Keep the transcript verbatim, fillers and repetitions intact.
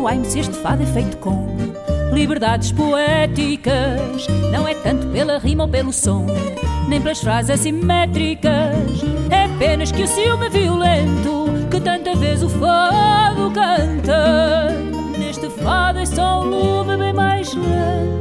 ai-me se este fado é feito com liberdades poéticas. Não é tanto pela rima ou pelo som, nem pelas frases assimétricas. É apenas que o ciúme é violento, que tanta vez o fado canta. Neste fado é só um lume bem mais lento.